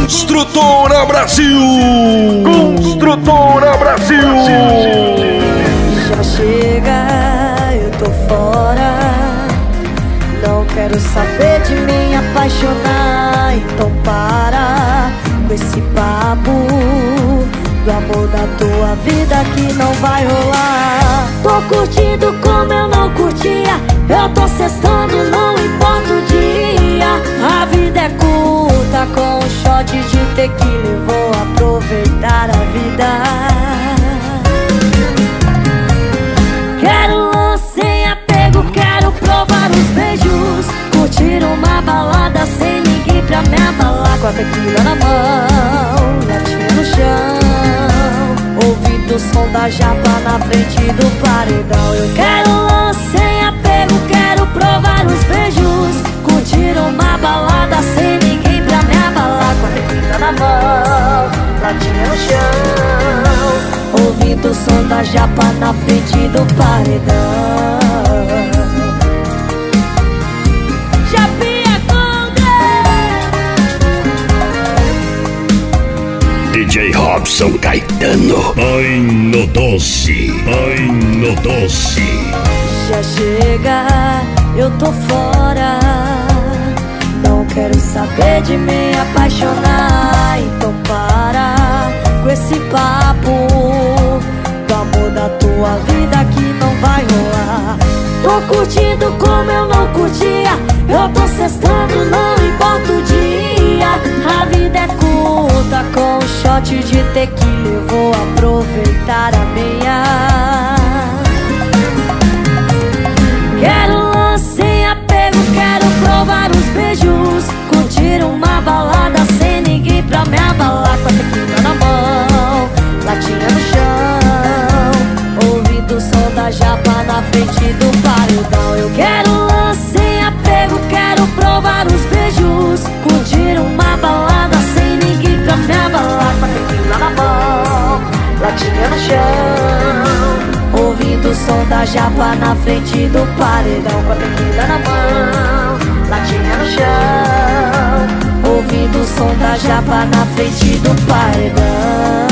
Construtora Brasil! Construtora Brasil! Já chega, eu tô fora. Não quero saber de me apaixonar. Então para com esse papo do amor da tua vida que não vai rolar. Tô curtindo como eu não curtia. Eu tô sextando, não importa o dia. A vida é curta, com um shot de tequila eu vou aproveitar a vida. Quero lance sem apego, quero provar os beijos. Curtir uma balada sem ninguém pra me abalar. Com a tequila na mão, latinha no chão, ouvindo o som da japa na frente do paredão. Eu quero lance sem apego, quero provar os beijos. Curtir uma balada sem ninguém pra me abalar. Com a tequila na mão, latinha no chão, ouvindo o som da japa na frente do paredão. Japinha Golden, DJ Robson Caetano. Põe no doce, põe no doce. já chega, eu tô fora. Não quero saber de me apaixonar. Então para com esse papo do amor da tua vida que não vai rolar. Tô curtindo como eu não curtia. Eu tô sextando, não importa o dia. A vida é curta, com um shot de tequila eu vou aproveitar a minha. Quero lance sem apego, quero provar os beijos. Curtir uma balada sem ninguém pra me abalar. Com a tequila na mão, latinha no chão, ouvindo o som da japa na frente do paredão. Eu quero lance sem apego, quero provar os beijos. Curtir uma balada sem ninguém pra me abalar. Com a tequila na mão, latinha no chão, ouvindo o som da japa na frente do paredão. Com a tequila na mão, latinha no chão, ouvindo o som da japa na frente do paredão.